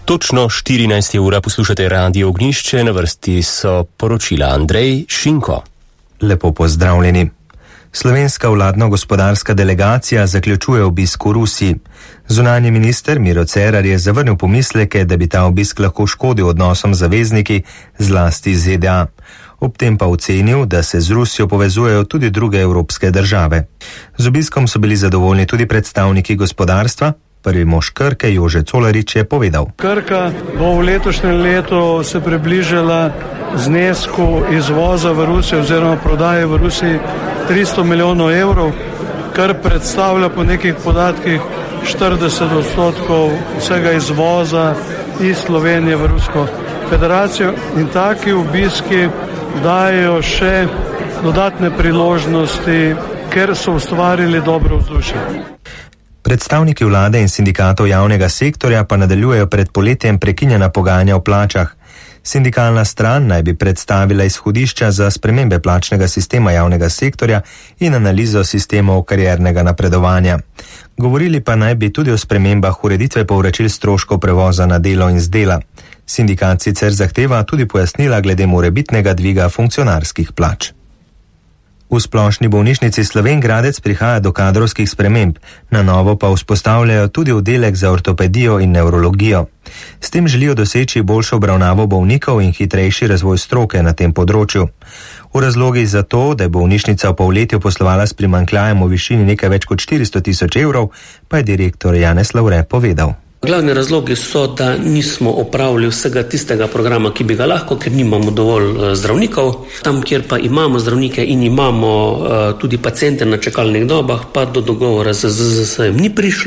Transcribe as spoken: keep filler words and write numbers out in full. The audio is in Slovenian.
Točno štirinajsta ura poslušate Radio Ognjišče, na vrsti so poročila Andrej Šinko. Lepo pozdravljeni. Slovenska vladno gospodarska delegacija zaključuje obisk v Rusiji. Zunanji minister Miro Cerar je zavrnil pomisleke, da bi ta obisk lahko škodil odnosom z zavezniki, zlasti Z D A. Ob tem pa ocenil, da se z Rusijo povezujejo tudi druge evropske države. Z obiskom so bili zadovoljni tudi predstavniki gospodarstva. Prvi mož Krke Jože Colarič je povedal: Krka bo v letošnjem letu se približala znesku izvoza v Rusijo oziroma prodaje v Rusiji tristo milijonov evrov, kar predstavlja po nekih podatkih štirideset odstotkov vsega izvoza iz Slovenije v Rusko federacijo, in taki obiski dajo še dodatne priložnosti, ker so ustvarili dobro vzdušje. Predstavniki vlade in sindikatov javnega sektorja pa nadaljujejo pred poletjem prekinjena pogajanja o plačah. Sindikalna stran naj bi predstavila izhodišča za spremembe plačnega sistema javnega sektorja in analizo sistemov kariernega napredovanja. Govorili pa naj bi tudi o spremembah ureditve povračil stroškov prevoza na delo in z dela. Sindikat sicer zahteva tudi pojasnila glede morebitnega dviga funkcionarskih plač. V Splošni bolnišnici Slovenj Gradec prihaja do kadrovskih sprememb, na novo pa vzpostavljajo tudi oddelek za ortopedijo in nevrologijo. S tem želijo doseči boljšo obravnavo bolnikov in hitrejši razvoj stroke na tem področju. V razlogi za to, da je bolnišnica v polletju poslovala s primanjkljajem v višini nekaj več kot štiristo tisoč evrov, pa je direktor Janez Lavre povedal: Glavni razlogi so, da nismo opravili vsega tistega programa, ki bi ga lahko, ker nimamo dovolj zdravnikov. Tam, kjer pa imamo zdravnike in imamo uh, tudi paciente na čakalnih dobah, pa do dogovora z Z Z S-jem ni prišlo.